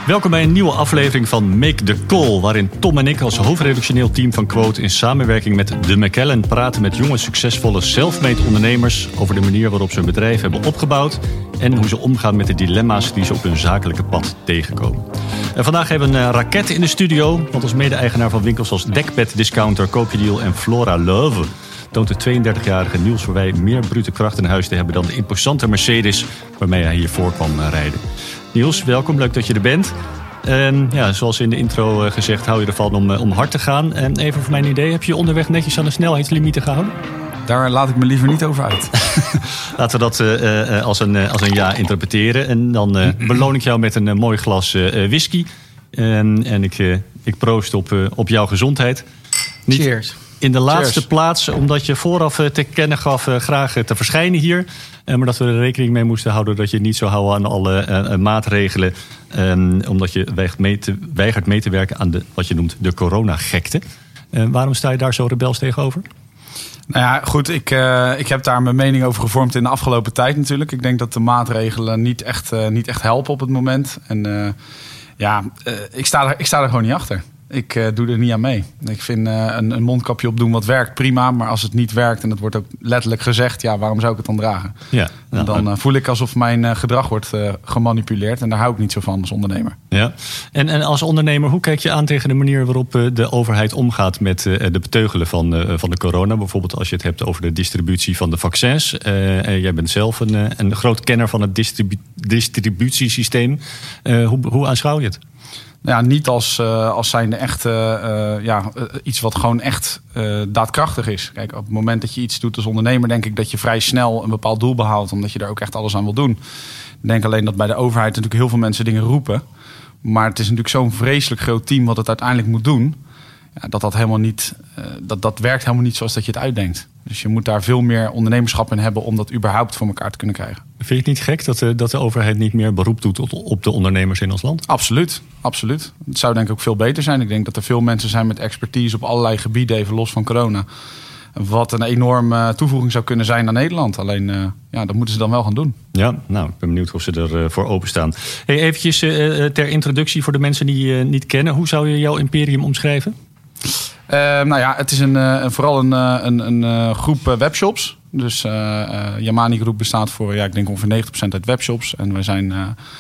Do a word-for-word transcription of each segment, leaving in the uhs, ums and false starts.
Welkom bij een nieuwe aflevering van Make the Call, waarin Tom en ik als hoofdredactioneel team van Quote in samenwerking met de McKellen praten met jonge, succesvolle self-made ondernemers over de manier waarop ze hun bedrijf hebben opgebouwd en hoe ze omgaan met de dilemma's die ze op hun zakelijke pad tegenkomen. En vandaag hebben we een raket in de studio, want als mede-eigenaar van winkels als Dekbed Discounter, Koopjedeal en Flora Love toont de tweeëndertigjarige Niels Verwij meer brute kracht in huis te hebben dan de imposante Mercedes waarmee hij hiervoor kwam rijden. Niels, welkom. Leuk dat je er bent. En ja, zoals in de intro gezegd, hou je ervan om, om hard te gaan. En even voor mijn idee, heb je je onderweg netjes aan de snelheidslimieten gehouden? Daar laat ik me liever niet over uit. Laten we dat uh, uh, als, een, uh, als een ja interpreteren. En dan uh, beloon ik jou met een uh, mooi glas uh, whisky. En, en ik, uh, ik proost op, uh, op jouw gezondheid. Niet Cheers. In de laatste Cheers. plaats, omdat je vooraf te kennen gaf uh, graag uh, te verschijnen hier. Uh, maar dat we er rekening mee moesten houden dat je niet zou houden aan alle uh, uh, maatregelen. Um, omdat je weigert mee, te, weigert mee te werken aan de, wat je noemt de coronagekte. Uh, waarom sta je daar zo rebels tegenover? Nou ja, goed, ik, uh, ik heb daar mijn mening over gevormd in de afgelopen tijd natuurlijk. Ik denk dat de maatregelen niet echt, uh, niet echt helpen op het moment. En uh, ja, uh, ik, sta er, ik sta er gewoon niet achter. Ik uh, doe er niet aan mee. Ik vind uh, een, een mondkapje opdoen wat werkt prima. Maar als het niet werkt en het wordt ook letterlijk gezegd, ja, waarom zou ik het dan dragen? Ja, nou, dan uh, voel ik alsof mijn uh, gedrag wordt uh, gemanipuleerd. En daar hou ik niet zo van als ondernemer. Ja. En, en als ondernemer, hoe kijk je aan tegen de manier waarop uh, de overheid omgaat met uh, de beteugelen van, uh, van de corona? Bijvoorbeeld als je het hebt over de distributie van de vaccins. Uh, uh, jij bent zelf een, uh, een groot kenner van het distribu- distributiesysteem. Uh, hoe, hoe aanschouw je het? Ja, niet als, uh, als zijnde echt uh, uh, ja, uh, iets wat gewoon echt uh, daadkrachtig is. Kijk, op het moment dat je iets doet als ondernemer, denk ik dat je vrij snel een bepaald doel behaalt, omdat je daar ook echt alles aan wil doen. Ik denk alleen dat bij de overheid natuurlijk heel veel mensen dingen roepen. Maar het is natuurlijk zo'n vreselijk groot team wat het uiteindelijk moet doen. Ja, dat dat helemaal niet, uh, dat, dat werkt helemaal niet zoals dat je het uitdenkt. Dus je moet daar veel meer ondernemerschap in hebben om dat überhaupt voor elkaar te kunnen krijgen. Vind je het niet gek dat de, dat de overheid niet meer beroep doet op de ondernemers in ons land? Absoluut, absoluut. Het zou denk ik ook veel beter zijn. Ik denk dat er veel mensen zijn met expertise op allerlei gebieden, even los van corona. Wat een enorme toevoeging zou kunnen zijn aan Nederland. Alleen, uh, ja, dat moeten ze dan wel gaan doen. Ja, nou, ik ben benieuwd of ze ervoor uh, voor openstaan. Hey, eventjes uh, ter introductie voor de mensen die je uh, niet kennen. Hoe zou je jouw imperium omschrijven? Uh, nou ja, het is een, uh, vooral een, uh, een, een uh, groep uh, webshops. Dus uh, uh, Yamani Groep bestaat voor, ja, ik denk ongeveer negentig procent uit webshops. En wij zijn,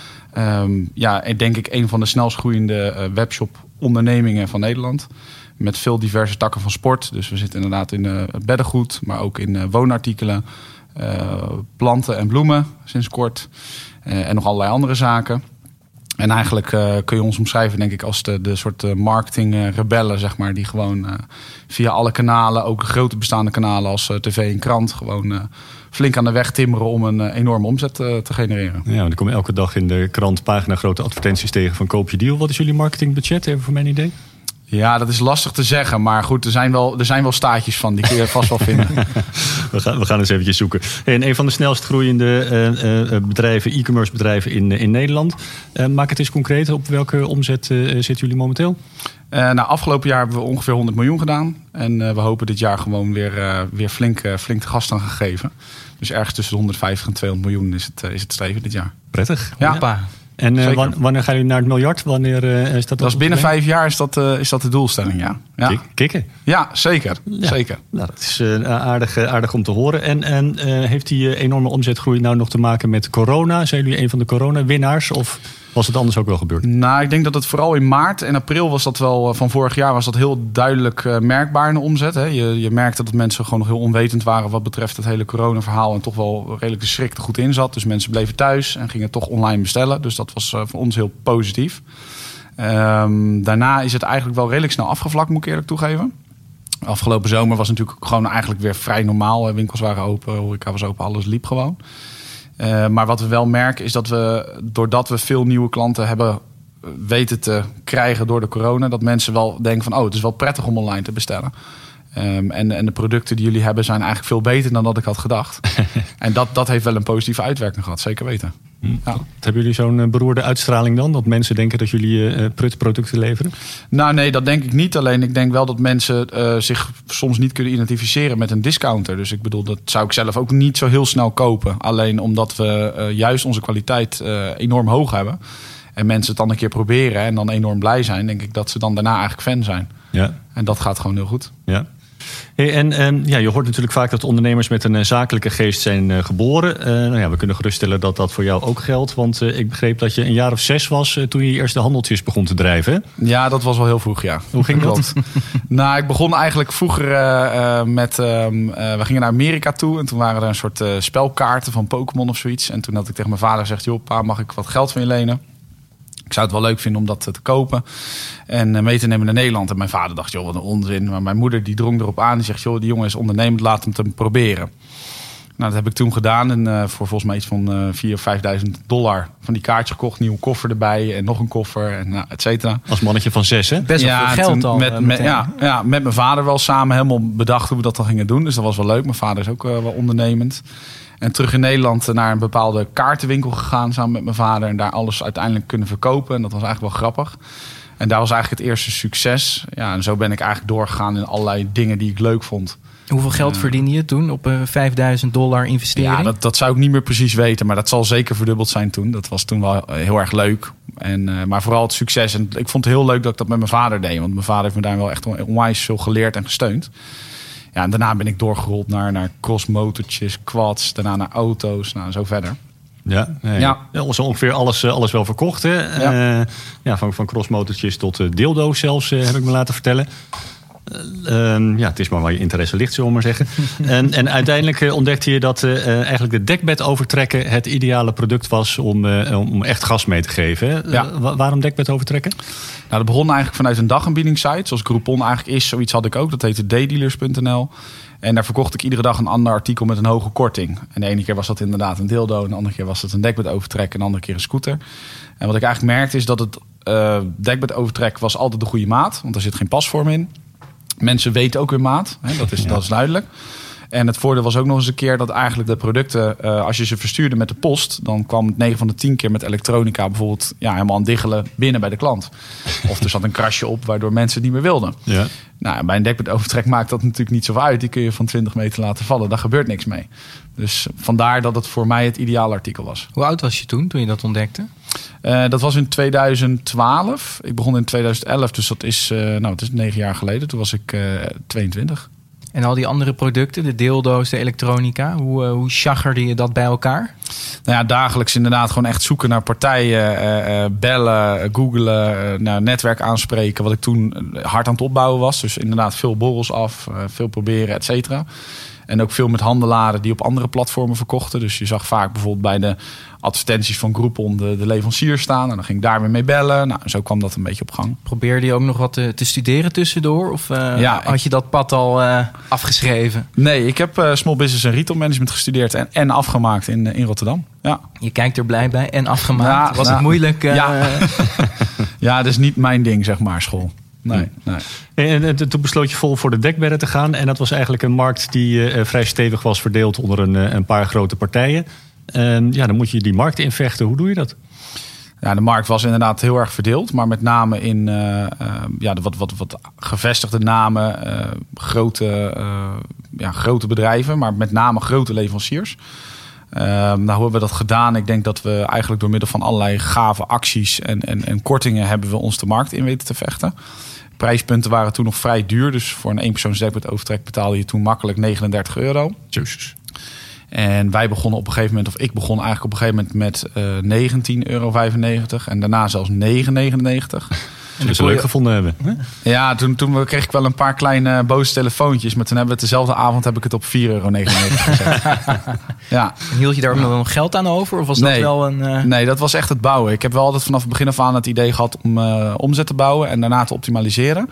uh, um, ja, denk ik, een van de snelst groeiende uh, webshop ondernemingen van Nederland. Met veel diverse takken van sport. Dus we zitten inderdaad in uh, beddengoed, maar ook in uh, woonartikelen, uh, planten en bloemen sinds kort. Uh, en nog allerlei andere zaken. En eigenlijk uh, kun je ons omschrijven, denk ik, als de, de soort uh, marketing uh, rebellen, zeg maar. Die gewoon uh, via alle kanalen, ook de grote bestaande kanalen als uh, tv en krant, gewoon uh, flink aan de weg timmeren om een uh, enorme omzet uh, te genereren. Ja, dan kom je elke dag in de krant pagina grote advertenties tegen van Koopjedeal. Wat is jullie marketingbudget, even voor mijn idee? Ja, dat is lastig te zeggen. Maar goed, er zijn wel, er zijn wel staatjes van. Die kun je vast wel vinden. we, gaan, we gaan eens eventjes zoeken. En een van de snelst groeiende uh, uh, bedrijven, e-commerce bedrijven in, uh, in Nederland. Uh, maak het eens concreet. Op welke omzet uh, zitten jullie momenteel? Uh, nou, afgelopen jaar hebben we ongeveer honderd miljoen gedaan. En uh, we hopen dit jaar gewoon weer, uh, weer flink, uh, flink de gas aan gegeven. Dus ergens tussen de honderdvijftig en tweehonderd miljoen is het, uh, is het streven dit jaar. Prettig. Ja. ja. En uh, wanneer gaan jullie naar het miljard? Wanneer uh, is dat? Dat is binnen vijf jaar is dat, uh, is dat de doelstelling, ja. ja. Kik, kikken? Ja, zeker. Ja. zeker. Nou, dat is uh, aardig, aardig om te horen. En, en uh, heeft die uh, enorme omzetgroei nou nog te maken met corona? Zijn jullie een van de corona-winnaars? Of was het anders ook wel gebeurd? Nou, ik denk dat het vooral in maart en april was dat wel, van vorig jaar was dat heel duidelijk uh, merkbaar in de omzet. Hè. Je, je merkte dat mensen gewoon nog heel onwetend waren wat betreft het hele corona-verhaal. En toch wel redelijk de schrik er goed in zat. Dus mensen bleven thuis en gingen toch online bestellen. Dus dat was uh, voor ons heel positief. Um, daarna is het eigenlijk wel redelijk snel afgevlakt, moet ik eerlijk toegeven. Afgelopen zomer was natuurlijk gewoon eigenlijk weer vrij normaal. Winkels waren open, horeca was open, alles liep gewoon. Uh, maar wat we wel merken is dat we, doordat we veel nieuwe klanten hebben weten te krijgen door de corona, dat mensen wel denken van, oh, het is wel prettig om online te bestellen. Um, en, en de producten die jullie hebben zijn eigenlijk veel beter dan dat ik had gedacht. En dat, dat heeft wel een positieve uitwerking gehad, zeker weten. Hmm. Ja. Hebben jullie zo'n beroerde uitstraling dan? Dat mensen denken dat jullie uh, prutproducten leveren? Nou nee, dat denk ik niet. Alleen ik denk wel dat mensen uh, zich soms niet kunnen identificeren met een discounter. Dus ik bedoel, dat zou ik zelf ook niet zo heel snel kopen. Alleen omdat we uh, juist onze kwaliteit uh, enorm hoog hebben. en mensen het dan een keer proberen en dan enorm blij zijn, denk ik dat ze dan daarna eigenlijk fan zijn. Ja. En dat gaat gewoon heel goed. Ja. Hey, en en ja, je hoort natuurlijk vaak dat ondernemers met een uh, zakelijke geest zijn uh, geboren. Uh, nou ja, we kunnen geruststellen dat dat voor jou ook geldt. Want uh, ik begreep dat je een jaar of zes was uh, toen je je eerste handeltjes begon te drijven. Hè? Ja, dat was wel heel vroeg, ja. Hoe ging dat? Nou, ik begon eigenlijk vroeger uh, uh, met... Uh, uh, we gingen naar Amerika toe en toen waren er een soort uh, spelkaarten van Pokémon of zoiets. En toen had ik tegen mijn vader gezegd, joh pa, mag ik wat geld van je lenen? Ik zou het wel leuk vinden om dat te kopen en mee te nemen naar Nederland. En mijn vader dacht, joh, wat een onzin. Maar mijn moeder die drong erop aan. Die zegt, joh, die jongen is ondernemend, laat hem te proberen. Nou, dat heb ik toen gedaan. En uh, voor volgens mij iets van uh, vierduizend of vijfduizend dollar van die kaartjes gekocht. Nieuwe koffer erbij en nog een koffer en nou, et cetera. Als mannetje van zes, hè? Best wel ja, veel geld al. Met, met, ja, ja, met mijn vader wel samen helemaal bedacht hoe we dat dan gingen doen. Dus dat was wel leuk. Mijn vader is ook uh, wel ondernemend. En terug in Nederland naar een bepaalde kaartenwinkel gegaan samen met mijn vader. En daar alles uiteindelijk kunnen verkopen. En dat was eigenlijk wel grappig. En daar was eigenlijk het eerste succes. Ja, en zo ben ik eigenlijk doorgegaan in allerlei dingen die ik leuk vond. Hoeveel geld uh, verdiende je toen op uh, vijfduizend dollar investering? Ja, dat, dat zou ik niet meer precies weten. Maar dat zal zeker verdubbeld zijn toen. Dat was toen wel heel erg leuk. En, uh, maar vooral het succes. En ik vond het heel leuk dat ik dat met mijn vader deed. Want mijn vader heeft me daar wel echt onwijs veel geleerd en gesteund. Ja, en daarna ben ik doorgerold naar, naar crossmotortjes, quads, daarna naar auto's, nou, zo verder. Ja, nee, ja. Zo ongeveer alles, alles wel verkocht. Hè? Ja. Uh, ja, van, van crossmotortjes tot uh, dildo's zelfs, uh, heb ik me laten vertellen. Uh, um, ja, het is maar waar je interesse ligt, zullen we maar zeggen. en, en uiteindelijk uh, ontdekte je dat uh, eigenlijk de dekbed overtrekken het ideale product was om, uh, om echt gas mee te geven. Hè? Ja. Uh, waarom dekbed overtrekken? Nou, dat begon eigenlijk vanuit een dagaanbiedingssite. Zoals Groupon eigenlijk is, zoiets had ik ook. Dat heette d dealers punt n l. En daar verkocht ik iedere dag een ander artikel met een hoge korting. En de ene keer was dat inderdaad een dildo. En de andere keer was het een dekbed overtrek. En de andere keer een scooter. En wat ik eigenlijk merkte is dat het uh, dekbed overtrek was altijd de goede maat. Want er zit geen pasvorm in. Mensen weten ook hun maat. Hè, dat, is, ja. dat is duidelijk. En het voordeel was ook nog eens een keer dat eigenlijk de producten, uh, als je ze verstuurde met de post, dan kwam het negen van de tien keer met elektronica bijvoorbeeld ja, helemaal aan diggelen binnen bij de klant. Of er zat een krasje op waardoor mensen het niet meer wilden. Ja. Nou, bij een dekbedovertrek maakt dat natuurlijk niet zoveel uit. Die kun je van twintig meter laten vallen. Daar gebeurt niks mee. Dus vandaar dat het voor mij het ideale artikel was. Hoe oud was je toen, toen je dat ontdekte? Uh, dat was in tweeduizend twaalf. Ik begon in tweeduizend elf, dus dat is, uh, nou, het is negen jaar geleden. Toen was ik uh, tweeëntwintig. En al die andere producten, de dildo's, de elektronica, hoe, uh, hoe chaggerde je dat bij elkaar? Nou ja, dagelijks inderdaad gewoon echt zoeken naar partijen, uh, uh, bellen, uh, googlen, uh, nou, netwerk aanspreken. Wat ik toen hard aan het opbouwen was. Dus inderdaad veel borrels af, uh, veel proberen, et cetera. En ook veel met handelaren die op andere platformen verkochten. Dus je zag vaak bijvoorbeeld bij de advertenties van Groupon de, de leverancier staan. En dan ging ik daar weer mee bellen. Nou, zo kwam dat een beetje op gang. Probeerde je ook nog wat te, te studeren tussendoor? Of uh, ja, had je dat pad al uh, afgeschreven? Nee, ik heb uh, Small Business en Retail Management gestudeerd en, en afgemaakt in, in Rotterdam. Ja. Je kijkt er blij bij en afgemaakt. Ja, Was ja. het moeilijk? Uh, ja. ja, dat is niet mijn ding, zeg maar, school. Nee, nee. En, en toen besloot je vol voor de dekbedden te gaan. En dat was eigenlijk een markt die uh, vrij stevig was verdeeld onder een, uh, een paar grote partijen. En ja, dan moet je die markt invechten. Hoe doe je dat? Ja, de markt was inderdaad heel erg verdeeld. Maar met name in uh, uh, ja, de wat, wat, wat gevestigde namen. Uh, grote, uh, ja, grote bedrijven, maar met name grote leveranciers. Uh, nou, hoe hebben we dat gedaan? Ik denk dat we eigenlijk door middel van allerlei gave acties en, en, en kortingen hebben we ons de markt in weten te vechten. Prijspunten waren toen nog vrij duur. Dus voor een eenpersoons dekbed overtrek betaalde je toen makkelijk negenendertig euro. Jezus. En wij begonnen op een gegeven moment, of ik begon eigenlijk op een gegeven moment met uh, negentien euro vijfennegentig. En daarna zelfs negen negenennegentig. Zullen ze leuk je... gevonden hebben. Hè? Ja, toen, toen kreeg ik wel een paar kleine boze telefoontjes. Maar toen hebben we het dezelfde avond heb ik het op vier euro negenennegentig gezet. Ja. En hield je daar ook nog een geld aan over? Of was nee, dat wel een... Uh... Nee, dat was echt het bouwen. Ik heb wel altijd vanaf het begin af aan het idee gehad om uh, omzet te bouwen en daarna te optimaliseren.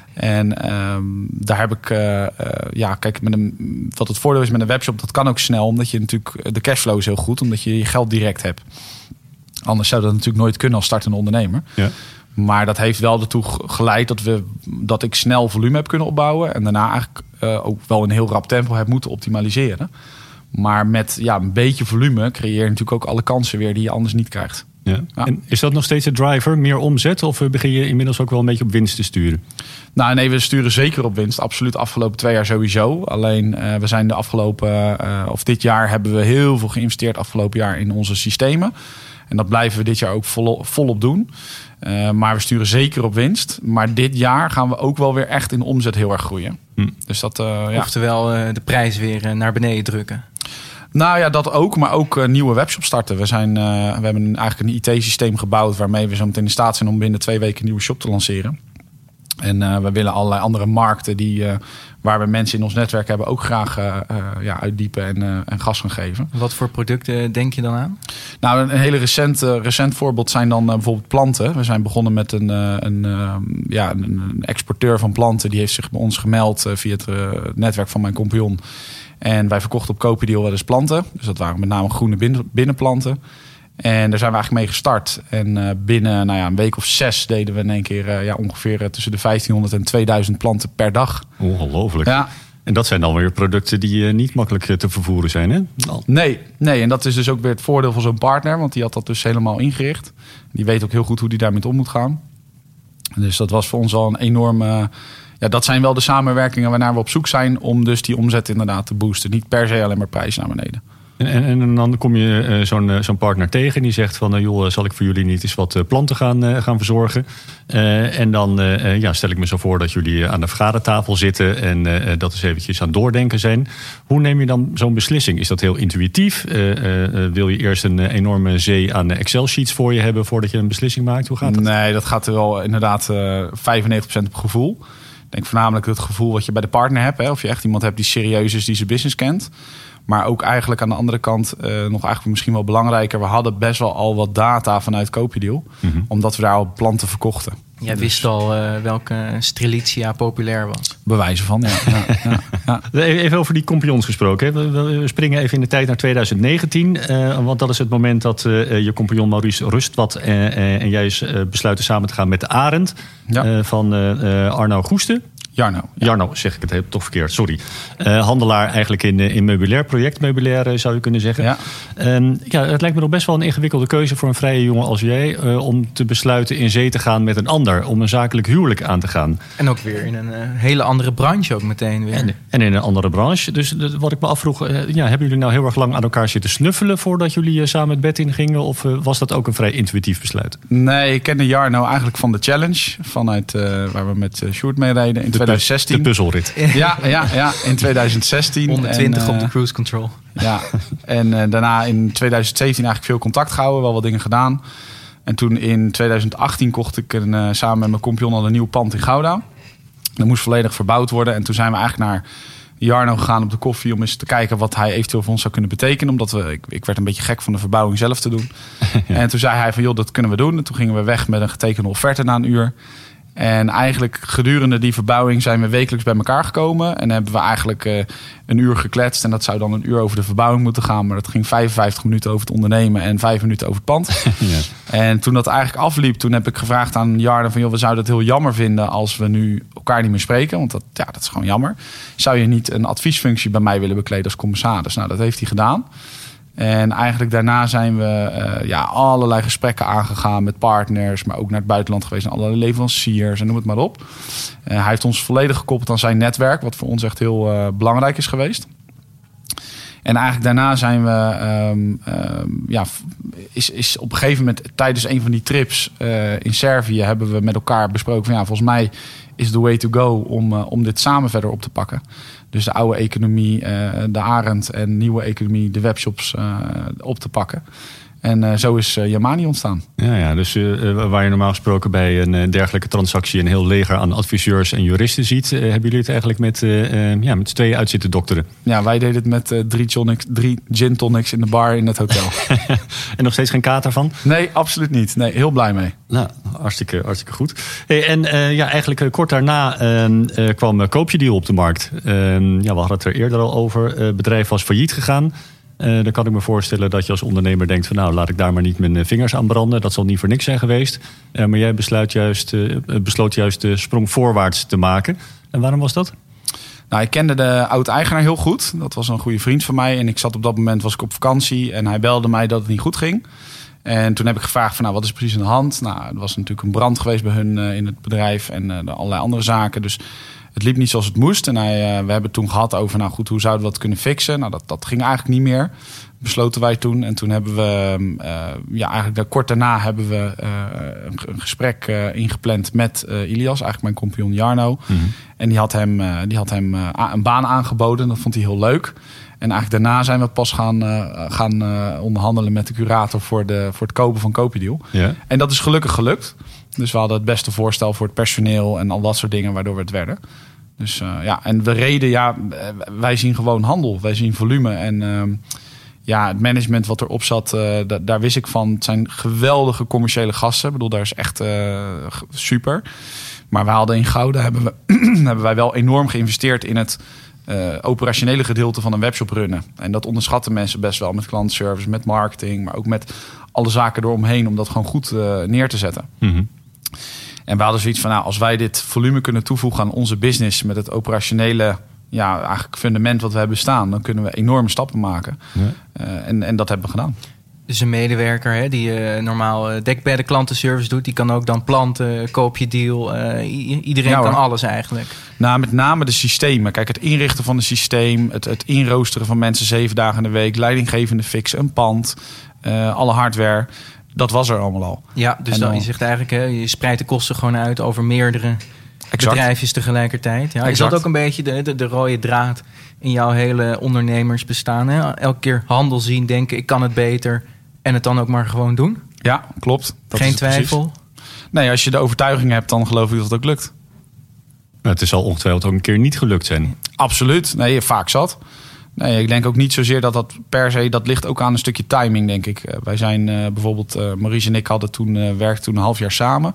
En um, daar heb ik, uh, uh, ja, kijk, met een, wat het voordeel is met een webshop, dat kan ook snel, omdat je natuurlijk, de cashflow is heel goed, omdat je je geld direct hebt. Anders zou dat natuurlijk nooit kunnen als startende ondernemer. Ja. Maar dat heeft wel ertoe geleid dat, we, dat ik snel volume heb kunnen opbouwen. En daarna eigenlijk uh, ook wel een heel rap tempo heb moeten optimaliseren. Maar met ja, een beetje volume creëer je natuurlijk ook alle kansen weer die je anders niet krijgt. Ja. Ja. En is dat nog steeds de driver, meer omzet? Of begin je inmiddels ook wel een beetje op winst te sturen? Nou nee, we sturen zeker op winst. Absoluut afgelopen twee jaar sowieso. Alleen uh, we zijn de afgelopen, uh, of dit jaar hebben we heel veel geïnvesteerd afgelopen jaar in onze systemen. En dat blijven we dit jaar ook vol, volop doen. Uh, maar we sturen zeker op winst. Maar dit jaar gaan we ook wel weer echt in de omzet heel erg groeien. Hm. Dus dat, uh, ja. Oftewel uh, de prijs weer uh, naar beneden drukken. Nou ja, dat ook. Maar ook uh, nieuwe webshops starten. We, zijn, uh, we hebben eigenlijk een I T-systeem gebouwd waarmee we zo meteen in staat zijn om binnen twee weken een nieuwe shop te lanceren. En uh, we willen allerlei andere markten die, uh, waar we mensen in ons netwerk hebben ook graag uh, uh, ja, uitdiepen en, uh, en gas gaan geven. Wat voor producten denk je dan aan? Nou, een, een hele recent, uh, recent voorbeeld zijn dan uh, bijvoorbeeld planten. We zijn begonnen met een, uh, een, uh, ja, een, een exporteur van planten. Die heeft zich bij ons gemeld uh, via het uh, netwerk van mijn compagnon. En wij verkochten op Copideal wel eens planten. Dus dat waren met name groene binnen, binnenplanten. En daar zijn we eigenlijk mee gestart. En uh, binnen nou ja, een week of zes deden we in één keer uh, ja, ongeveer uh, tussen de vijftienhonderd en tweeduizend planten per dag. Ongelooflijk. Ja. En dat zijn dan weer producten die uh, niet makkelijk te vervoeren zijn, hè? Nee, nee, en dat is dus ook weer het voordeel van zo'n partner. Want die had dat dus helemaal ingericht. Die weet ook heel goed hoe die daarmee om moet gaan. Dus dat was voor ons al een enorme... Ja, dat zijn wel de samenwerkingen waarnaar we op zoek zijn om dus die omzet inderdaad te boosten. Niet per se alleen maar prijs naar beneden. En, en, en dan kom je uh, zo'n, uh, zo'n partner tegen en die zegt van... Uh, joh, zal ik voor jullie niet eens wat uh, planten gaan, uh, gaan verzorgen? Uh, en dan uh, ja, stel ik me zo voor dat jullie aan de vergadertafel zitten... en uh, dat eens eventjes aan het doordenken zijn. Hoe neem je dan zo'n beslissing? Is dat heel intuïtief? Uh, uh, wil je eerst een uh, enorme zee aan Excel-sheets voor je hebben... voordat je een beslissing maakt? Hoe gaat dat? Nee, dat gaat er wel inderdaad uh, vijfennegentig procent op gevoel. Ik denk voornamelijk het gevoel wat je bij de partner hebt. Hè? Of je echt iemand hebt die serieus is, die zijn business kent... Maar ook eigenlijk aan de andere kant, uh, nog eigenlijk misschien wel belangrijker... we hadden best wel al wat data vanuit Copideal... Mm-hmm. omdat we daar al planten verkochten. Jij dus... wist al uh, welke Strelitzia populair was. Bewijzen van, ja. ja, ja, ja. Even over die compagnons gesproken. Hè. We, we springen even in de tijd naar twintig negentien. Uh, want dat is het moment dat uh, je compagnon Maurice Rustwat... Uh, uh, en jij uh, besluiten samen te gaan met de Arend... Ja. Uh, van uh, Arno Goesten. Jarno. Ja. Jarno, zeg ik het heel toch verkeerd, sorry. Uh, handelaar eigenlijk in, in meubilair, projectmeubilair uh, zou je kunnen zeggen. Ja. Um, ja, het lijkt me nog best wel een ingewikkelde keuze voor een vrije jongen als jij... Uh, om te besluiten in zee te gaan met een ander, om een zakelijk huwelijk aan te gaan. En ook weer in een uh, hele andere branche ook meteen weer. En, en in een andere branche. Dus uh, wat ik me afvroeg, uh, ja, hebben jullie nou heel erg lang aan elkaar zitten snuffelen... voordat jullie uh, samen het bed ingingen? Of uh, was dat ook een vrij intuïtief besluit? Nee, ik kende Jarno eigenlijk van de Challenge, vanuit uh, waar we met uh, Sjoerd mee reden in twintig zestien. De puzzelrit. Ja, ja, ja, in twintig zestien. honderdtwintig en, uh, op de cruise control. Ja, en uh, daarna in twintig zeventien eigenlijk veel contact gehouden, wel wat dingen gedaan. En toen in twintig achttien kocht ik een, uh, samen met mijn compagnon al een nieuw pand in Gouda. Dat moest volledig verbouwd worden. En toen zijn we eigenlijk naar Jarno gegaan op de koffie om eens te kijken wat hij eventueel voor ons zou kunnen betekenen. Omdat we, ik, ik werd een beetje gek van de verbouwing zelf te doen. Ja. En toen zei hij van, joh, dat kunnen we doen. En toen gingen we weg met een getekende offerte na een uur. En eigenlijk gedurende die verbouwing zijn we wekelijks bij elkaar gekomen. En hebben we eigenlijk uh, een uur gekletst. En dat zou dan een uur over de verbouwing moeten gaan. Maar dat ging vijfenvijftig minuten over het ondernemen en vijf minuten over het pand. Ja. En toen dat eigenlijk afliep, toen heb ik gevraagd aan Jarno van... joh, we zouden het heel jammer vinden als we nu elkaar niet meer spreken. Want dat, ja, dat is gewoon jammer. Zou je niet een adviesfunctie bij mij willen bekleden als commissaris? Nou, dat heeft hij gedaan. En eigenlijk daarna zijn we uh, ja, allerlei gesprekken aangegaan met partners... maar ook naar het buitenland geweest en allerlei leveranciers en noem het maar op. Uh, hij heeft ons volledig gekoppeld aan zijn netwerk... wat voor ons echt heel uh, belangrijk is geweest. En eigenlijk daarna zijn we... Um, um, ja, is, is op een gegeven moment tijdens een van die trips uh, in Servië... hebben we met elkaar besproken van ja, volgens mij is the way to go... om, uh, om dit samen verder op te pakken. Dus de oude economie, uh, de Arend en nieuwe economie, de webshops uh, op te pakken. En uh, zo is uh, Yamani ontstaan. Ja, ja, dus uh, waar je normaal gesproken bij een dergelijke transactie... een heel leger aan adviseurs en juristen ziet... Uh, hebben jullie het eigenlijk met, uh, uh, ja, met z'n tweeën uit zitten dokteren? Ja, wij deden het met uh, drie, tonics, drie gin tonics in de bar in het hotel. En nog steeds geen kater van? Nee, absoluut niet. Nee, heel blij mee. Nou, hartstikke, hartstikke goed. Hey, en uh, ja, eigenlijk uh, kort daarna uh, uh, kwam uh, Copideal op de markt. Uh, ja, we hadden het er eerder al over. Het uh, bedrijf was failliet gegaan. Uh, dan kan ik me voorstellen dat je als ondernemer denkt van nou, laat ik daar maar niet mijn vingers aan branden. Dat zal niet voor niks zijn geweest. Uh, maar jij besluit juist, uh, besloot juist de sprong voorwaarts te maken. En waarom was dat? Nou, ik kende de oud-eigenaar heel goed. Dat was een goede vriend van mij. En ik zat op dat moment was ik op vakantie. En hij belde mij dat het niet goed ging. En toen heb ik gevraagd van nou, wat is precies aan de hand? Nou, er was natuurlijk een brand geweest bij hun uh, in het bedrijf. En uh, allerlei andere zaken. Dus Het liep niet zoals het moest. En hij, uh, we hebben het toen gehad over, nou goed, hoe zouden we dat kunnen fixen? Nou, dat, dat ging eigenlijk niet meer. Besloten wij toen. En toen hebben we, uh, ja, eigenlijk kort daarna hebben we uh, een, een gesprek uh, ingepland met uh, Ilias, eigenlijk mijn compagnon Jarno. Mm-hmm. En die had hem, uh, die had hem uh, een baan aangeboden. Dat vond hij heel leuk. En eigenlijk daarna zijn we pas gaan, uh, gaan uh, onderhandelen met de curator voor, de, voor het kopen van Kopideal. Ja. En dat is gelukkig gelukt. Dus we hadden het beste voorstel voor het personeel en al dat soort dingen, waardoor we het werden. Dus uh, ja, en we reden, ja, wij zien gewoon handel. Wij zien volume. En uh, ja, het management wat erop zat, uh, d- daar wist ik van. Het zijn geweldige commerciële gasten. Ik bedoel, daar is echt uh, super. Maar we hadden in Gouda, hebben, we hebben wij wel enorm geïnvesteerd in het uh, operationele gedeelte van een webshop runnen. En dat onderschatten mensen best wel met klantenservice, met marketing, maar ook met alle zaken eromheen om dat gewoon goed uh, neer te zetten. Mm-hmm. En we hadden zoiets van, nou, als wij dit volume kunnen toevoegen aan onze business met het operationele, ja, eigenlijk fundament wat we hebben staan, dan kunnen we enorme stappen maken. Ja. Uh, en, en dat hebben we gedaan. Dus een medewerker hè, die uh, normaal uh, dekbedden klantenservice doet, die kan ook dan planten, koop je deal. Uh, i- iedereen ja, kan alles eigenlijk. Nou, met name de systemen. Kijk, het inrichten van een systeem, het, het inroosteren van mensen zeven dagen in de week, leidinggevende fixen, een pand, uh, alle hardware. Dat was er allemaal al. Ja, dus dan, dan, je zegt eigenlijk, hè, je spreidt de kosten gewoon uit over meerdere exact. bedrijfjes tegelijkertijd. Ja, is dat ook een beetje de, de, de rode draad in jouw hele ondernemersbestaan? Hè? Elke keer handel zien, denken, ik kan het beter en het dan ook maar gewoon doen? Ja, klopt. Dat Geen twijfel? Precies. Nee, als je de overtuiging hebt, dan geloof ik dat het ook lukt. Het is al ongetwijfeld ook een keer niet gelukt zijn. Absoluut. Nee, vaak zat. Nee, ik denk ook niet zozeer dat dat per se, dat ligt ook aan een stukje timing, denk ik. Uh, wij zijn uh, bijvoorbeeld, uh, Maurice en ik hadden toen, uh, werkten toen een half jaar samen.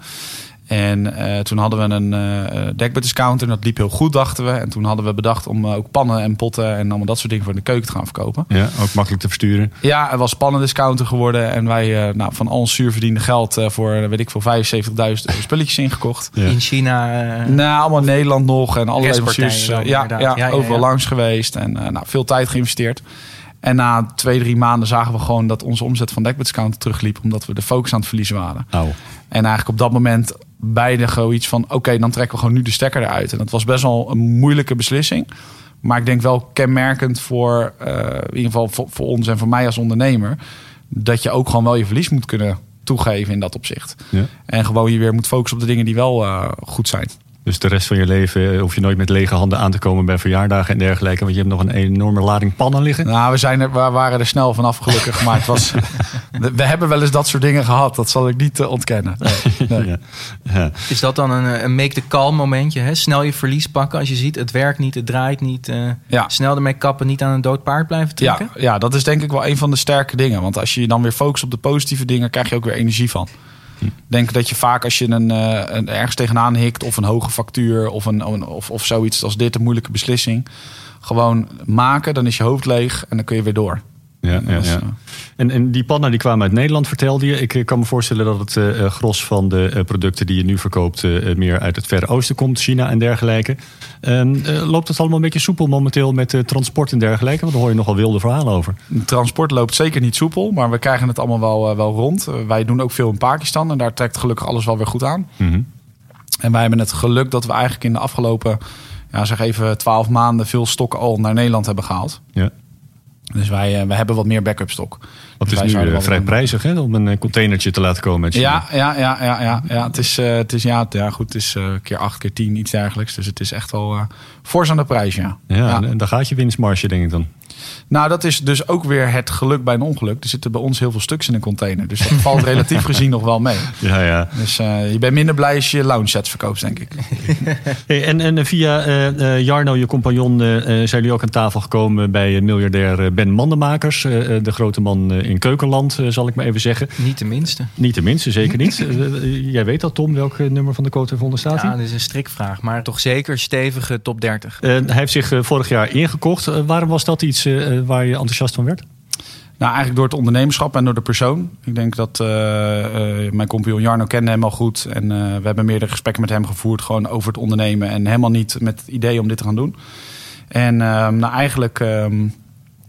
En uh, toen hadden we een uh, dekbeddiscounter en dat liep heel goed, dachten we. En toen hadden we bedacht om uh, ook pannen en potten en allemaal dat soort dingen voor in de keuken te gaan verkopen. Ja, ook makkelijk te versturen. Ja, het was pannendiscounter geworden. En wij uh, nou, van al ons zuurverdiende geld uh, voor, weet ik veel, vijfenzeventigduizend spulletjes ingekocht. Ja. In China? Uh, nou, allemaal in Nederland nog. En alle leveranciers, uh, ja, ja, ja, ja, overal ja, ja. langs geweest. En uh, nou, veel tijd geïnvesteerd. En na twee, drie maanden zagen we gewoon dat onze omzet van dekbeddiscounter terugliep. Omdat we de focus aan het verliezen waren. Oh. En eigenlijk op dat moment beide gewoon iets van, oké, okay, dan trekken we gewoon nu de stekker eruit. En dat was best wel een moeilijke beslissing. Maar ik denk wel kenmerkend voor, uh, in ieder geval voor, voor ons en voor mij als ondernemer, dat je ook gewoon wel je verlies moet kunnen toegeven in dat opzicht. Ja. En gewoon je weer moet focussen op de dingen die wel uh, goed zijn. Dus de rest van je leven hoef je nooit met lege handen aan te komen bij verjaardagen en dergelijke. Want je hebt nog een enorme lading pannen liggen. Nou, we, zijn er, we waren er snel vanaf gelukkig. Maar het was, we hebben wel eens dat soort dingen gehad. Dat zal ik niet uh, ontkennen. Nee, nee. Ja. Ja. Is dat dan een, een make the call momentje? Hè? Snel je verlies pakken als je ziet het werkt niet, het draait niet. Uh, ja. Snel ermee kappen, niet aan een dood paard blijven trekken? Ja, ja, dat is denk ik wel een van de sterke dingen. Want als je je dan weer focust op de positieve dingen, krijg je ook weer energie van. Ik denk dat je vaak als je een, uh, een ergens tegenaan hikt of een hoge factuur of, een, of, of zoiets als dit, een moeilijke beslissing, gewoon maken, dan is je hoofd leeg en dan kun je weer door. Ja, ja, ja. En, en die pannen die kwamen uit Nederland, vertelde je. Ik kan me voorstellen dat het uh, gros van de uh, producten die je nu verkoopt uh, meer uit het Verre Oosten komt, China en dergelijke. Um, uh, loopt het allemaal een beetje soepel momenteel met uh, transport en dergelijke? Want daar hoor je nogal wilde verhalen over. Transport loopt zeker niet soepel, maar we krijgen het allemaal wel, uh, wel rond. Uh, wij doen ook veel in Pakistan en daar trekt gelukkig alles wel weer goed aan. Mm-hmm. En wij hebben het geluk dat we eigenlijk in de afgelopen, ja, zeg even twaalf maanden veel stokken al naar Nederland hebben gehaald. Ja. Dus wij, wij hebben wat meer backup stok. Het is nu uh, vrij prijzig, hè, om een containertje te laten komen. Met ja, ja, ja, ja, ja, ja. Het is, uh, het is ja, ja, goed, het is uh, keer acht, keer tien, iets dergelijks. Dus het is echt wel uh, fors aan de prijs, ja. Ja, ja. En daar gaat je winstmarge, denk ik dan. Nou, dat is dus ook weer het geluk bij een ongeluk. Er zitten bij ons heel veel stuks in een container. Dus dat valt relatief gezien nog wel mee. Ja, ja. Dus uh, je bent minder blij als je lounge sets verkoopt, denk ik. Hey, en, en via uh, uh, Jarno, je compagnon, uh, zijn jullie ook aan tafel gekomen bij miljardair Ben Mandenmakers. Uh, de grote man in Keukenland, uh, zal ik maar even zeggen. Niet de minste. Niet de minste, zeker niet. uh, jij weet dat, Tom, welk nummer van de Quote vijfhonderd staat hij? Ja, dat is een strikvraag, maar toch zeker stevige top dertig. Uh, hij heeft zich uh, vorig jaar ingekocht. Uh, waarom was dat iets uh, waar je enthousiast van werd? Nou, eigenlijk door het ondernemerschap en door de persoon. Ik denk dat uh, uh, mijn compagnon Jarno kende hem al goed. En uh, we hebben meerdere gesprekken met hem gevoerd. Gewoon over het ondernemen. En helemaal niet met het idee om dit te gaan doen. En uh, nou, eigenlijk um,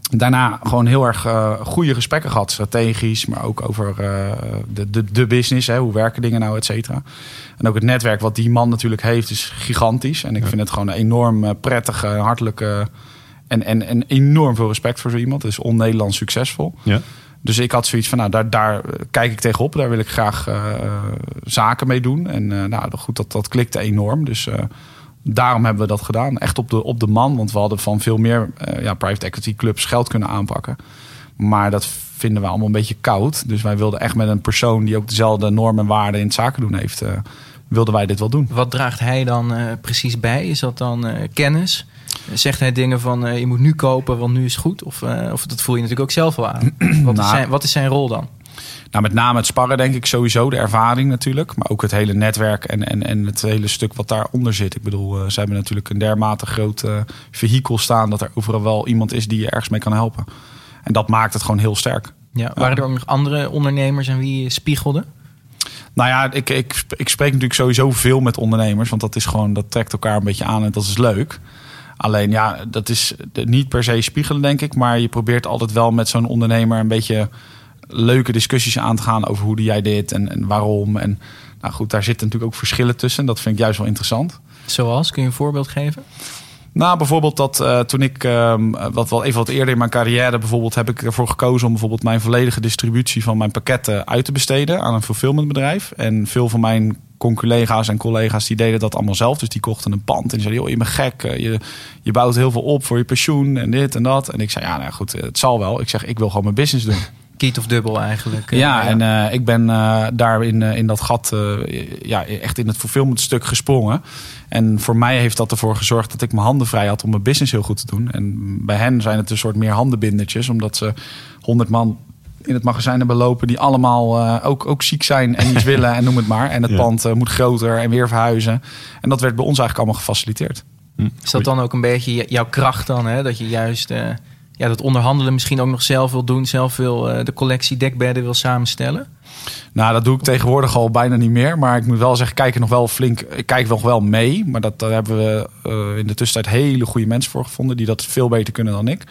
Daarna gewoon heel erg uh, goede gesprekken gehad. Strategisch, maar ook over uh, de, de, de business. Hè, hoe werken dingen nou, et cetera. En ook het netwerk wat die man natuurlijk heeft is gigantisch. En ik ja. vind het gewoon een enorm uh, prettige, hartelijke... En, en, en enorm veel respect voor zo iemand. Het is on-Nederlands succesvol. Ja. Dus ik had zoiets van, nou, daar, daar kijk ik tegenop. Daar wil ik graag uh, zaken mee doen. En uh, nou, goed, dat, dat klikte enorm. Dus... Uh, Daarom hebben we dat gedaan. Echt op de, op de man. Want we hadden van veel meer uh, ja, private equity clubs geld kunnen aanpakken. Maar dat vinden we allemaal een beetje koud. Dus wij wilden echt met een persoon die ook dezelfde normen en waarden in het zaken doen heeft... Uh, wilden wij dit wel doen. Wat draagt hij dan uh, precies bij? Is dat dan uh, kennis? Zegt hij dingen van uh, je moet nu kopen, want nu is het goed? Of, uh, of dat voel je natuurlijk ook zelf wel aan. Wat, nou, is zijn, wat is zijn rol dan? Nou, met name het sparren denk ik sowieso, de ervaring natuurlijk. Maar ook het hele netwerk en, en, en het hele stuk wat daaronder zit. Ik bedoel, uh, ze hebben natuurlijk een dermate groot uh, vehikel staan... dat er overal wel iemand is die je ergens mee kan helpen. En dat maakt het gewoon heel sterk. Ja, waren er ook nog andere ondernemers aan wie je spiegelde? Nou ja, ik, ik, ik spreek natuurlijk sowieso veel met ondernemers. Want dat is gewoon, dat trekt elkaar een beetje aan en dat is leuk. Alleen ja, dat is niet per se spiegelen denk ik. Maar je probeert altijd wel met zo'n ondernemer een beetje... leuke discussies aan te gaan over hoe doe jij dit en, en waarom. En nou goed, daar zitten natuurlijk ook verschillen tussen. Dat vind ik juist wel interessant. Zoals? Kun je een voorbeeld geven? Nou, bijvoorbeeld dat uh, toen ik, uh, wat wel even wat eerder in mijn carrière... bijvoorbeeld heb ik ervoor gekozen om bijvoorbeeld mijn volledige distributie van mijn pakketten uit te besteden aan een fulfillmentbedrijf. En veel van mijn conculega's en collega's die deden dat allemaal zelf. Dus die kochten een pand en die zeiden, joh, je bent gek. Je, je bouwt heel veel op voor je pensioen en dit en dat. En ik zei, ja, nou goed, het zal wel. Ik zeg, ik wil gewoon mijn business doen. Kiet of dubbel eigenlijk. Ja, ja. en uh, ik ben uh, daar in, uh, in dat gat uh, ja, echt in het fulfillmentstuk gesprongen. En voor mij heeft dat ervoor gezorgd dat ik mijn handen vrij had om mijn business heel goed te doen. En bij hen zijn het een soort meer handenbindertjes, omdat ze honderd man in het magazijn hebben lopen die allemaal uh, ook, ook ziek zijn en iets willen en noem het maar. En het ja. pand uh, moet groter en weer verhuizen. En dat werd bij ons eigenlijk allemaal gefaciliteerd. Hm. Is dat dan ook een beetje jouw kracht dan, hè? Dat je juist... Uh... Ja, dat onderhandelen misschien ook nog zelf wil doen. Zelf wil uh, de collectie dekbedden wil samenstellen. Nou, dat doe ik tegenwoordig al bijna niet meer. Maar ik moet wel zeggen, kijk er nog wel flink. Ik kijk nog wel mee. Maar dat, daar hebben we uh, in de tussentijd hele goede mensen voor gevonden. Die dat veel beter kunnen dan ik.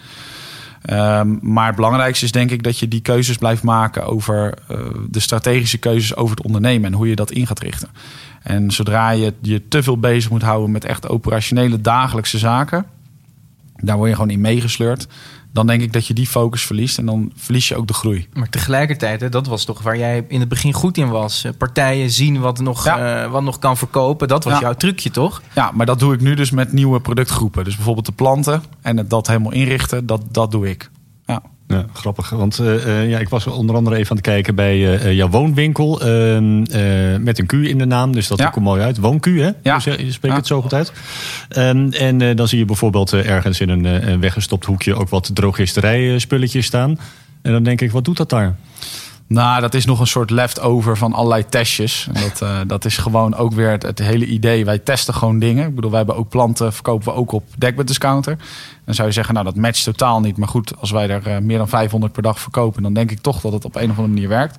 Um, maar het belangrijkste is denk ik dat je die keuzes blijft maken over uh, de strategische keuzes over het ondernemen. En hoe je dat in gaat richten. En zodra je je te veel bezig moet houden met echt operationele dagelijkse zaken. Daar word je gewoon in meegesleurd. Dan denk ik dat je die focus verliest. En dan verlies je ook de groei. Maar tegelijkertijd, hè, dat was toch waar jij in het begin goed in was. Partijen zien wat nog, ja. uh, wat nog kan verkopen. Dat was ja. jouw trucje, toch? Ja, maar dat doe ik nu dus met nieuwe productgroepen. Dus bijvoorbeeld de planten en het dat helemaal inrichten. Dat, dat doe ik. Ja. Ja, grappig. Want uh, uh, ja, ik was onder andere even aan het kijken bij uh, jouw woonwinkel. Uh, uh, met een Q in de naam. Dus dat ja. komt mooi uit. Woonq, hè? Ja. Je, je spreekt ja. het zo goed uit. Um, en uh, dan zie je bijvoorbeeld uh, ergens in een, uh, een weggestopt hoekje ook wat drogisterijspulletjes staan. En dan denk ik, wat doet dat daar? Nou, dat is nog een soort leftover van allerlei testjes. En dat, uh, dat is gewoon ook weer het, het hele idee. Wij testen gewoon dingen. Ik bedoel, wij hebben ook planten, verkopen we ook op dekbeddiscounter. Dan zou je zeggen, nou dat matcht totaal niet. Maar goed, als wij er uh, meer dan vijfhonderd per dag verkopen, dan denk ik toch dat het op een of andere manier werkt.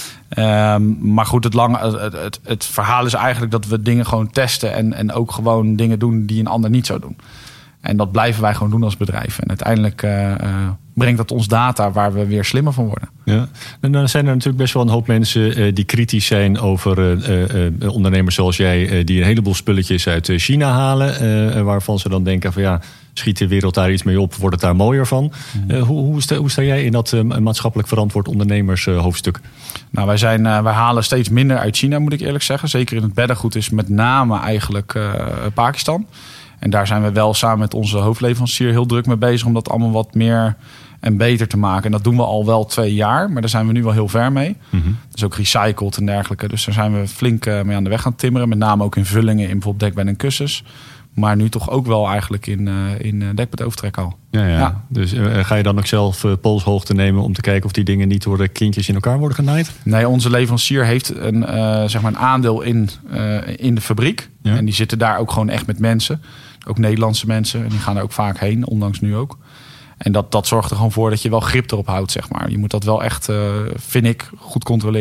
Um, maar goed, het, lange, het, het, het verhaal is eigenlijk dat we dingen gewoon testen. En, en ook gewoon dingen doen die een ander niet zou doen. En dat blijven wij gewoon doen als bedrijf. En uiteindelijk uh, uh, brengt dat ons data waar we weer slimmer van worden. Ja. En dan zijn er natuurlijk best wel een hoop mensen uh, die kritisch zijn over uh, uh, ondernemers zoals jij, uh, die een heleboel spulletjes uit China halen. Uh, waarvan ze dan denken van ja, schiet de wereld daar iets mee op, wordt het daar mooier van. Uh, hoe, hoe, sta, hoe sta jij in dat uh, maatschappelijk verantwoord ondernemers uh, hoofdstuk? Nou, wij, zijn, uh, wij halen steeds minder uit China, moet ik eerlijk zeggen. Zeker in het beddengoed is met name eigenlijk uh, Pakistan. En daar zijn we wel samen met onze hoofdleverancier heel druk mee bezig om dat allemaal wat meer en beter te maken. En dat doen we al wel twee jaar, maar daar zijn we nu wel heel ver mee. Mm-hmm. Dat is ook recycled en dergelijke. Dus daar zijn we flink uh, mee aan de weg gaan timmeren. Met name ook in vullingen in bijvoorbeeld dekbed en kussens. Maar nu toch ook wel eigenlijk in, uh, in uh, dekbedovertrek al. Ja, ja. ja. Dus uh, ga je dan ook zelf uh, polshoogte nemen om te kijken of die dingen niet door de kindjes in elkaar worden genaaid? Nee, onze leverancier heeft een, uh, zeg maar een aandeel in, uh, in de fabriek. Ja. En die zitten daar ook gewoon echt met mensen. Ook Nederlandse mensen. En die gaan er ook vaak heen, ondanks nu ook. En dat, dat zorgt er gewoon voor dat je wel grip erop houdt, zeg maar. Je moet dat wel echt, uh, vind ik, goed controleren.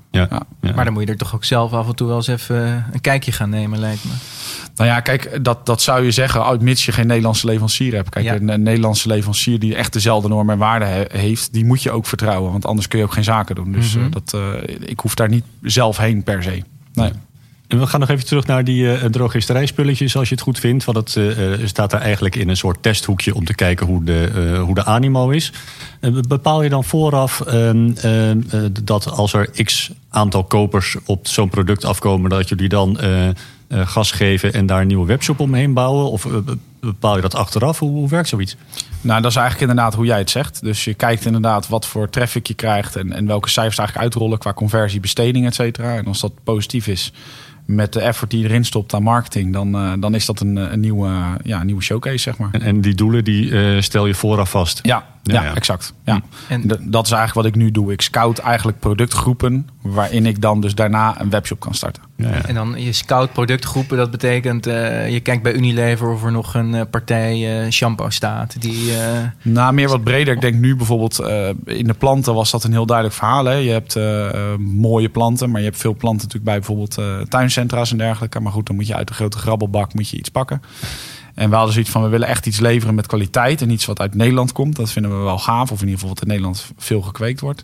Ja. Ja. Ja. Maar dan moet je er toch ook zelf af en toe wel eens even een kijkje gaan nemen, lijkt me. Nou ja, kijk, dat, dat zou je zeggen, oh, mits je geen Nederlandse leverancier hebt. Kijk, ja. een, een Nederlandse leverancier die echt dezelfde normen en waarden he, heeft, die moet je ook vertrouwen. Want anders kun je ook geen zaken doen. Dus mm-hmm. uh, dat, uh, ik hoef daar niet zelf heen per se. Nee. En we gaan nog even terug naar die uh, drogisterijspulletjes, als je het goed vindt. Want het uh, staat daar eigenlijk in een soort testhoekje om te kijken hoe de, uh, hoe de animo is. Uh, bepaal je dan vooraf uh, uh, uh, dat als er x aantal kopers op zo'n product afkomen, dat jullie dan uh, uh, gas geven en daar een nieuwe webshop omheen bouwen? Of uh, bepaal je dat achteraf? Hoe, hoe werkt zoiets? Nou, dat is eigenlijk inderdaad hoe jij het zegt. Dus je kijkt inderdaad wat voor traffic je krijgt en, en welke cijfers eigenlijk uitrollen qua conversie, besteding, et cetera. En als dat positief is, met de effort die erin stopt aan marketing, dan, uh, dan is dat een, een, nieuwe, ja, een nieuwe showcase, zeg maar. En, en die doelen, die uh, stel je vooraf vast? Ja, ja, ja. exact. Ja. En de, dat is eigenlijk wat ik nu doe. Ik scout eigenlijk productgroepen waarin ik dan dus daarna een webshop kan starten. Ja, ja. En dan je scout productgroepen, dat betekent uh, je kijkt bij Unilever of er nog een uh, partij uh, shampoo staat. Die, uh... Nou, meer wat breder. Ik denk nu bijvoorbeeld uh, in de planten was dat een heel duidelijk verhaal. Hè? Je hebt uh, uh, mooie planten, maar je hebt veel planten natuurlijk bij bijvoorbeeld uh, tuincentra's en dergelijke. Maar goed, dan moet je uit de grote grabbelbak moet je iets pakken. En we hadden zoiets van, we willen echt iets leveren met kwaliteit en iets wat uit Nederland komt. Dat vinden we wel gaaf, of in ieder geval wat in Nederland veel gekweekt wordt.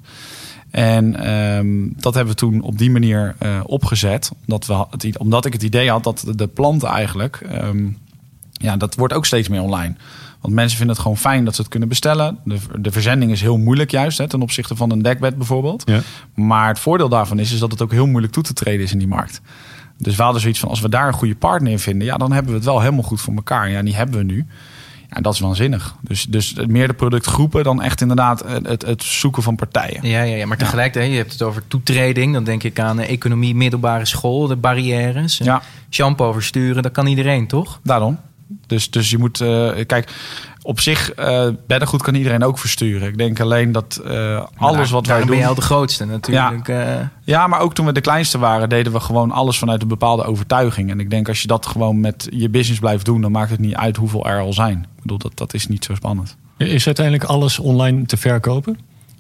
En um, dat hebben we toen op die manier uh, opgezet. Omdat, we het, omdat ik het idee had dat de planten eigenlijk, um, ja, dat wordt ook steeds meer online. Want mensen vinden het gewoon fijn dat ze het kunnen bestellen. De, de verzending is heel moeilijk juist, hè, ten opzichte van een dekbed bijvoorbeeld. Ja. Maar het voordeel daarvan is, is dat het ook heel moeilijk toe te treden is in die markt. Dus we hadden zoiets van, als we daar een goede partner in vinden, ja, dan hebben we het wel helemaal goed voor elkaar. Ja, en die hebben we nu. Ja, dat is waanzinnig. Dus, dus meer de productgroepen dan echt inderdaad het, het zoeken van partijen. Ja, ja, ja maar tegelijkertijd, je hebt het over toetreding. Dan denk ik aan economie, middelbare school, de barrières. Ja. Shampoo versturen, dat kan iedereen, toch? Daarom. Dus, dus je moet, uh, kijk, op zich, uh, beddengoed kan iedereen ook versturen. Ik denk alleen dat uh, alles wat wij doen... ben je al de grootste natuurlijk. Ja. Uh... ja, maar ook toen we de kleinste waren, deden we gewoon alles vanuit een bepaalde overtuiging. En ik denk, als je dat gewoon met je business blijft doen, dan maakt het niet uit hoeveel er al zijn. Ik bedoel, dat, dat is niet zo spannend. Is uiteindelijk alles online te verkopen?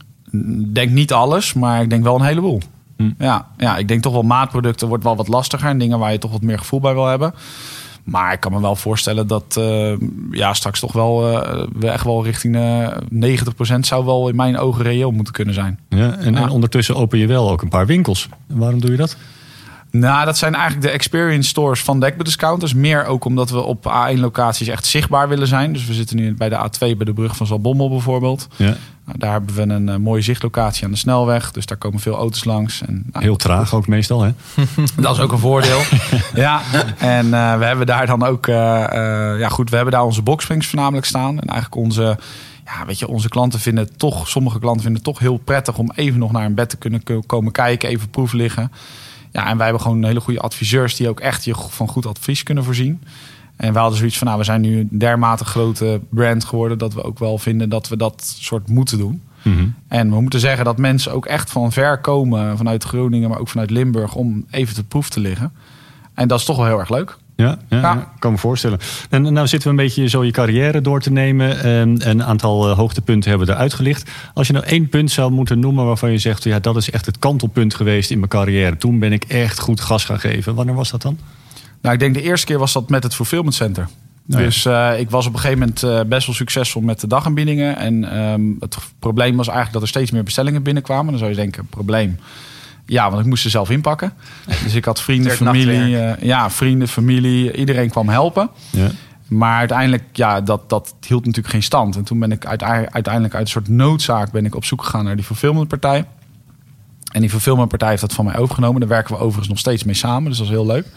Ik denk niet alles, maar ik denk wel een heleboel. Hm. Ja, ja, ik denk toch wel maatproducten wordt wel wat lastiger. En dingen waar je toch wat meer gevoel bij wil hebben. Maar ik kan me wel voorstellen dat uh, ja, straks toch wel uh, we echt wel richting uh, negentig procent zou wel in mijn ogen reëel moeten kunnen zijn. Ja, en, ja. en ondertussen open je wel ook een paar winkels. En waarom doe je dat? Nou, dat zijn eigenlijk de experience stores van dekbeddiscounters. Meer ook omdat we op A één locaties echt zichtbaar willen zijn. Dus we zitten nu bij de A twee bij de brug van Zaltbommel bijvoorbeeld. Ja. Nou, daar hebben we een uh, mooie zichtlocatie aan de snelweg. Dus daar komen veel auto's langs. En, nou, heel traag ook meestal, hè? Dat is ook een voordeel. Ja, en uh, we hebben daar dan ook... Uh, uh, ja goed, we hebben daar onze boxsprings voornamelijk staan. En eigenlijk onze... Ja, weet je, onze klanten vinden het toch... Sommige klanten vinden het toch heel prettig om even nog naar een bed te kunnen komen kijken. Even proef liggen. Ja, en wij hebben gewoon hele goede adviseurs die ook echt je van goed advies kunnen voorzien. En we hadden zoiets van, nou, we zijn nu een dermate grote brand geworden dat we ook wel vinden dat we dat soort moeten doen. Mm-hmm. En we moeten zeggen dat mensen ook echt van ver komen, vanuit Groningen, maar ook vanuit Limburg, om even te proef te liggen. En dat is toch wel heel erg leuk. Ja, ja, ja. ja, kan me voorstellen. En nou zitten we een beetje zo je carrière door te nemen. Een aantal hoogtepunten hebben we eruit gelicht. Als je nou één punt zou moeten noemen waarvan je zegt, ja, dat is echt het kantelpunt geweest in mijn carrière. Toen ben ik echt goed gas gaan geven. Wanneer was dat dan? Nou, ik denk de eerste keer was dat met het fulfillment center. Oh, dus ja. uh, ik was op een gegeven moment uh, best wel succesvol met de dagaanbiedingen. En um, het probleem was eigenlijk dat er steeds meer bestellingen binnenkwamen. Dan zou je denken, probleem. Ja, want ik moest ze zelf inpakken. Dus ik had vrienden, familie, uh, ja, vrienden, familie, iedereen kwam helpen. Ja. Maar uiteindelijk, ja, dat, dat hield natuurlijk geen stand. En toen ben ik uiteindelijk uit een soort noodzaak ben ik op zoek gegaan naar die fulfillmentpartij. En die fulfillmentpartij heeft dat van mij overgenomen. Daar werken we overigens nog steeds mee samen, dus dat is heel leuk.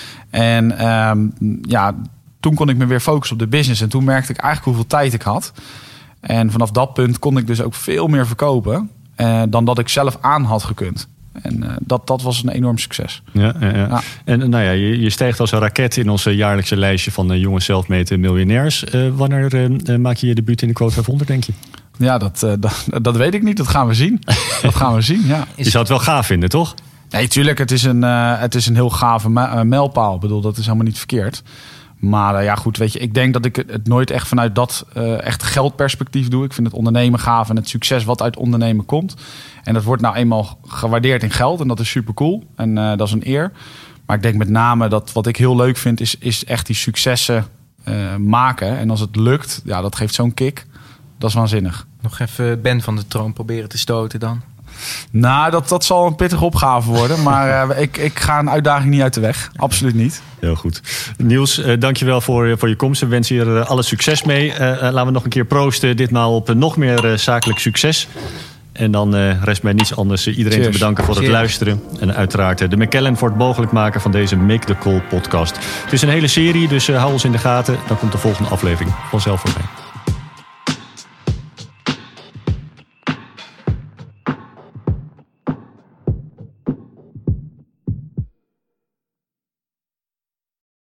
En um, ja, toen kon ik me weer focussen op de business. En toen merkte ik eigenlijk hoeveel tijd ik had. En vanaf dat punt kon ik dus ook veel meer verkopen uh, dan dat ik zelf aan had gekund. En uh, dat, dat was een enorm succes. Ja, ja, ja. ja. En nou ja, je, je stijgt als een raket in onze jaarlijkse lijstje van de jonge self-made miljonairs. Uh, wanneer uh, maak je je debuut in de Quote vijfhonderd, denk je? Ja, dat, uh, dat, dat weet ik niet. Dat gaan we zien. Dat gaan we zien, ja. Je zou het wel gaaf vinden, toch? Nee, tuurlijk. Het is een, uh, het is een heel gave mijlpaal. Ik bedoel, dat is helemaal niet verkeerd. Maar uh, ja, goed, weet je, ik denk dat ik het nooit echt vanuit dat uh, echt geldperspectief doe. Ik vind het ondernemen gaaf en het succes wat uit ondernemen komt. En dat wordt nou eenmaal gewaardeerd in geld en dat is super cool. En uh, dat is een eer. Maar ik denk met name dat wat ik heel leuk vind, is, is echt die successen uh, maken. En als het lukt, ja, dat geeft zo'n kick. Dat is waanzinnig. Nog even Ben van de troon proberen te stoten dan? Nou, dat, dat zal een pittige opgave worden. Maar uh, ik, ik ga een uitdaging niet uit de weg. Absoluut niet. Heel goed. Niels, uh, dankjewel voor, voor je komst. We wensen je uh, alle succes mee. Uh, uh, laten we nog een keer proosten. Ditmaal op uh, nog meer uh, zakelijk succes. En dan uh, rest mij niets anders uh, iedereen Cheers. te bedanken voor Cheers. het luisteren. En uiteraard uh, de McKellen voor het mogelijk maken van deze Make the Call podcast. Het is een hele serie, dus uh, hou ons in de gaten. Dan komt de volgende aflevering vanzelf voorbij.